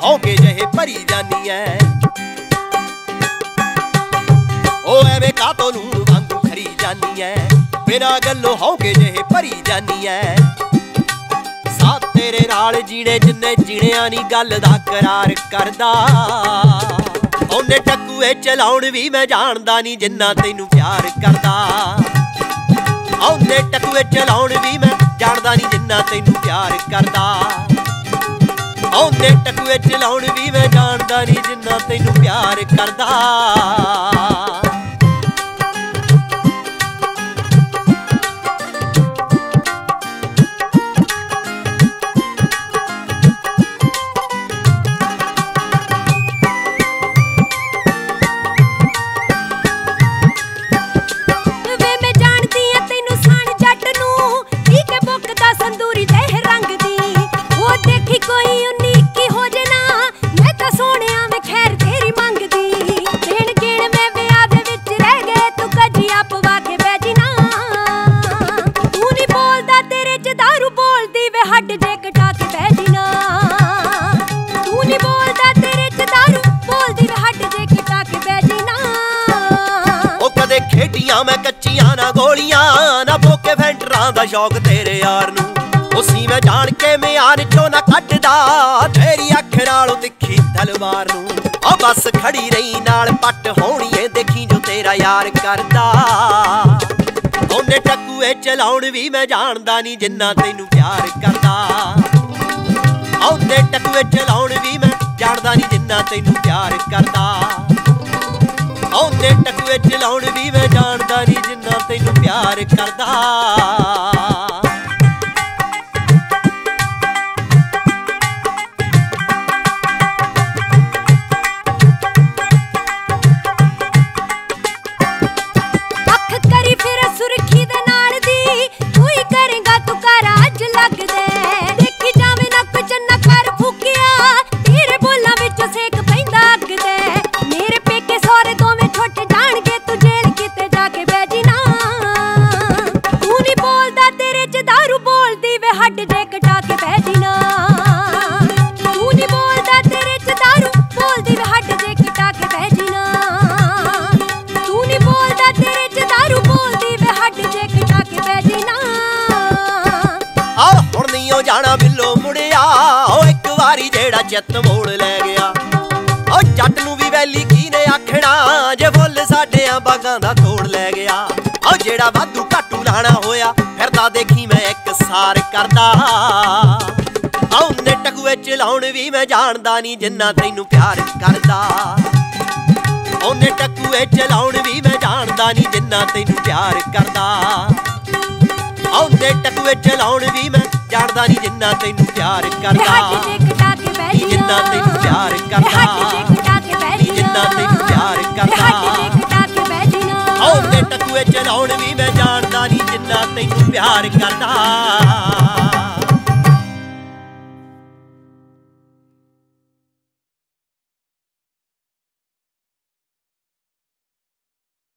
ਹੌਂਕੇ ਜਿਹੇ ਭਰੀ ਜਾਨੀ ਐ। ਉਹ ਐਵੇਂ ਕਾਤੋਂ ਲੂਣ ਵਾਂਗੂ ਖਰੀ ਜਾਨੀ ਐ, ਬਿਨਾਂ ਗੱਲੋਂ ਹੌਂਕੇ ਜਿਹੇ ਭਰੀ ਜਾਨੀ ਐ। ਸਾਥ ਤੇਰੇ ਨਾਲ ਜੀਣੇ ਜਿੰਨੇ ਜੀਣਿਆਂ ਨੀ ਗੱਲ ਦਾ ਕਰਾਰ ਕਰਦਾ। ਉਹਨੇ ਟਕੂਏ ਚਲਾਉਣ ਵੀ ਮੈਂ ਜਾਣਦਾ ਨੀ ਜਿੰਨਾ ਤੈਨੂੰ ਪਿਆਰ ਕਰਦਾ। ਉਹਨੇ ਟਕੂਏ ਚਲਾਉਣ ਵੀ ਮੈਂ ਜਾਣਦਾ ਨੀ ਜਿੰਨਾ ਤੈਨੂੰ ਪਿਆਰ ਕਰਦਾ। ਉਹਨੇ ਟਕੂਏ ਚਲਾਉਣ ਵੀ ਮੈਂ ਜਾਣਦਾ ਨੀ ਜਿੰਨਾ ਤੈਨੂੰ ਪਿਆਰ ਕਰਦਾ। ਹੱਡ ਜੇ ਕਟਾ ਕੇ ਬਹਿ ਜਿਨਾ ਤੂੰ ਨੀ ਬੋਲਦਾ ਤੇਰੇ ਚ ਦਾਰੂ ਬੋਲਦੀ ਵੇ ਹੱਡ ਜੇ ਕਟਾ ਕੇ ਬਹਿ ਜਿਨਾ। ਉਹ ਕਦੇ ਖੇਡੀਆਂ ਮੈਂ ਕੱਚੀਆਂ ਨਾ ਗੋਲੀਆਂ ਨਾ ਭੋਕੇ ਫੈਂਟਰਾਂ ਦਾ ਸ਼ੌਕ ਤੇਰੇ ਯਾਰ ਨੂੰ। ਉਸੀ ਮੈਂ ਜਾਣ ਕੇ ਮਿਆਰ ਚੋਂ ਨਾ ਕੱਢਦਾ ਤੇਰੀ ਅੱਖ ਨਾਲੋਂ ਤਿੱਖੀ ਤਲਵਾਰ ਨੂੰ। ਉਹ ਬਸ ਖੜੀ ਰਹੀ ਨਾਲ ਪੱਟ ਹੋਣੀ ਏ ਦੇਖੀ ਜੋ ਤੇਰਾ ਯਾਰ ਕਰਦਾ। ਉਹਨੇ ਟਕੂਏ ਚਲਾਉਣ ਵੀ ਮੈਂ ਜਾਣਦਾ ਨੀ ਜਿੰਨਾ ਤੈਨੂੰ ਪਿਆਰ ਕਰਦਾ। ਉਹਨੇ ਟਕੂਏ ਚਲਾਉਣ ਵੀ ਮੈਂ ਜਾਣਦਾ ਨੀ ਜਿੰਨਾ ਤੈਨੂੰ ਪਿਆਰ ਕਰਦਾ। ਉਹਨੇ ਟਕੂਏ ਚਲਾਉਣ ਵੀ ਮੈਂ ਜਾਣਦਾ ਨੀ ਜਿੰਨਾ ਤੈਨੂੰ ਪਿਆਰ ਕਰਦਾ। ਹੱਡ ਜੇ ਕਟਾ ਕੇ ਬਹਿ ਜਿਨਾ ਤੂੰ ਨੀ ਬੋਲਦਾ ਤੇਰੇ ਚ ਦਾਰੂ ਬੋਲਦੀ ਵੇ ਹੱਡ ਜੇ ਕਟਾ ਕੇ ਬਹਿ ਜਿਨਾ। ਤੂੰ ਨੀ ਬੋਲਦਾ ਤੇਰੇ ਚ ਦਾਰੂ ਬੋਲਦੀ ਵੇ ਹੱਡ ਜੇ ਕਟਾ ਕੇ ਬਹਿ ਜਿਨਾ। ਆ ਹੁਣ ਨੀ ਉਹ ਜਾਣਾ ਬਿੱਲੋ ਮੁੜਿਆ ਉਹ ਇੱਕ ਵਾਰੀ ਜਿਹੜਾ ਚਿੱਤ ਮੋੜ ਲੈ ਗਿਆ। ਉਹ ਜੱਟ ਨੂੰ ਵੀ ਵੈਲੀ ਕੀ ਨੇ ਆਖਣਾ ਜੇ ਫੁੱਲ ਸਾਡਿਆਂ ਬਾਗਾਂ ਦਾ ਤੋੜ ਲੈ ਗਿਆ। ਉਹ ਜਿਹੜਾ ਵਾਧੂ ਘਾਟੂ ਲਾਣਾ ਹੋਇਆ ਫਿਰਦਾ ਦੇਖੀ ਮੈਂ ਇੱਕ ਸਾਰ ਕਰਦਾ। ਉਹਨੇ ਟਕੂਏ ਚਲਾਉਣ ਵੀ ਮੈਂ ਜਾਣਦਾ ਨੀ ਜਿੰਨਾ ਤੈਨੂੰ ਪਿਆਰ ਕਰਦਾ। ਉਹਨੇ ਟਕੂਏ ਚਲਾਉਣ ਵੀ ਮੈਂ ਜਾਣਦਾ ਨੀ ਜਿੰਨਾ ਤੈਨੂੰ ਪਿਆਰ ਕਰਦਾ। ਉਹਨੇ ਟਕੂਏ ਚਲਾਉਣ ਵੀ ਮੈਂ ਜਾਣਦਾ ਨੀ ਜਿੰਨਾ ਤੈਨੂੰ ਪਿਆਰ ਕਰਦਾ। ਜਿੰਨਾ ਤੈਨੂੰ ਪਿਆਰ ਕਰਦਾ ਜਿੰਨਾ ਤੈਨੂੰ ਪਿਆਰ ਕਰਦਾ। ਉਹਨੇ ਟਕੂਏ ਚਲਾਉਣ ਵੀ ਮੈਂ ਜਾਣਦਾ ਨੀ ਜਿੰਨਾ ਤੈਨੂੰ ਪਿਆਰ ਕਰਦਾ।